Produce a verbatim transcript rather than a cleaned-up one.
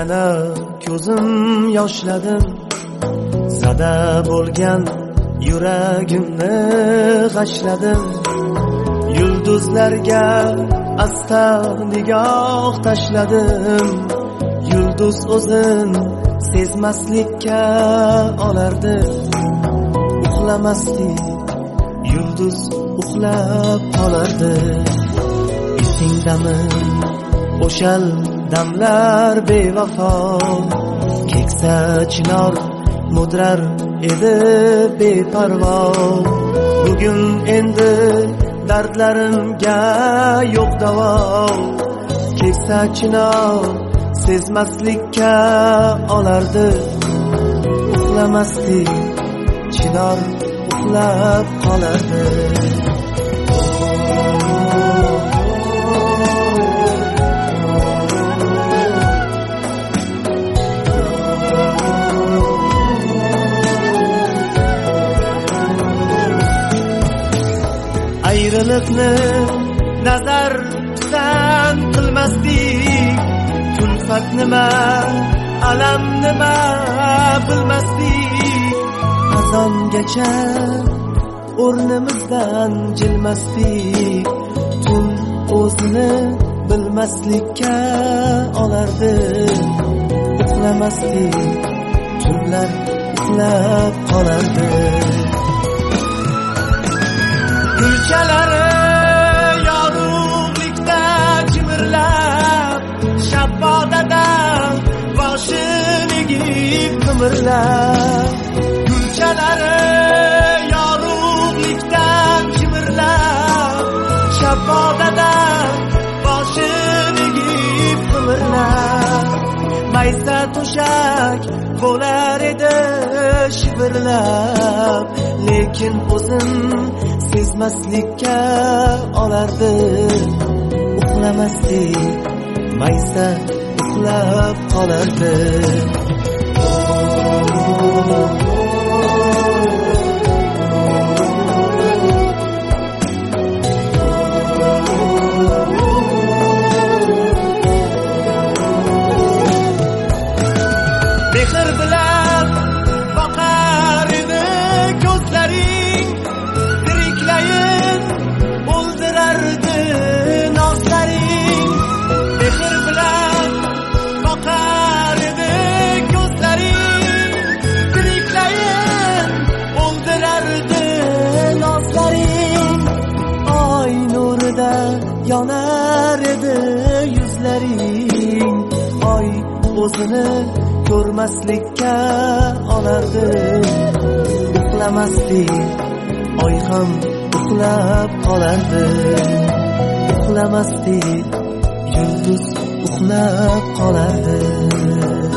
yana ko'zim yoshladim, zada bo'lgan yuragimni g'ashladim. Yulduzlarga asta nigoh tashladim, yulduz o'zin sezmaslikka olardi. Uxlamaslik yulduz uxlab qolardi. Esingdami o'shal damlar bevafo, keksa chinor mudrar edi beparvo. Bugun endi dardlarimga yo'q davo, keksa chinor sezmaslikka olardi. Uxlamaslik chinor uxlab qolardi. Ayriliqni nazar pisand qilmasdik, kulfat nima, alam nima bilmasdik. Azongacha o'rnimizdan jilmasdik, tun o'zini bilmaslikka olardi. Uxlamasdik, tunlar uxlab qolardi. Gulchalari yorug'likda jimirlab, shabbodada boshini egib qimirlab. Gulchalari yorug'likda jimirlab, shabbodada boshini egib qimirlab. Maysa to'shak bo'lar edi shivirlab, lekin o'zim sezmaslikka olardi. Uxlamaslik maysa uxlab qolardi. Mehr bilan boqar edi ko'zlaring, tiriklayin o'ldirardi nozlaring. Mehr bilan boqar edi ko'zlaring, tiriklayin o'ldirardi nozlaring. Oy nurida yonar edi yuzlaring, oy o'zini ko'rmaslikka olardi. Uxlamaslik oy ham uxlab qolardi. Uxlamaslik yulduz uxlab qolardi.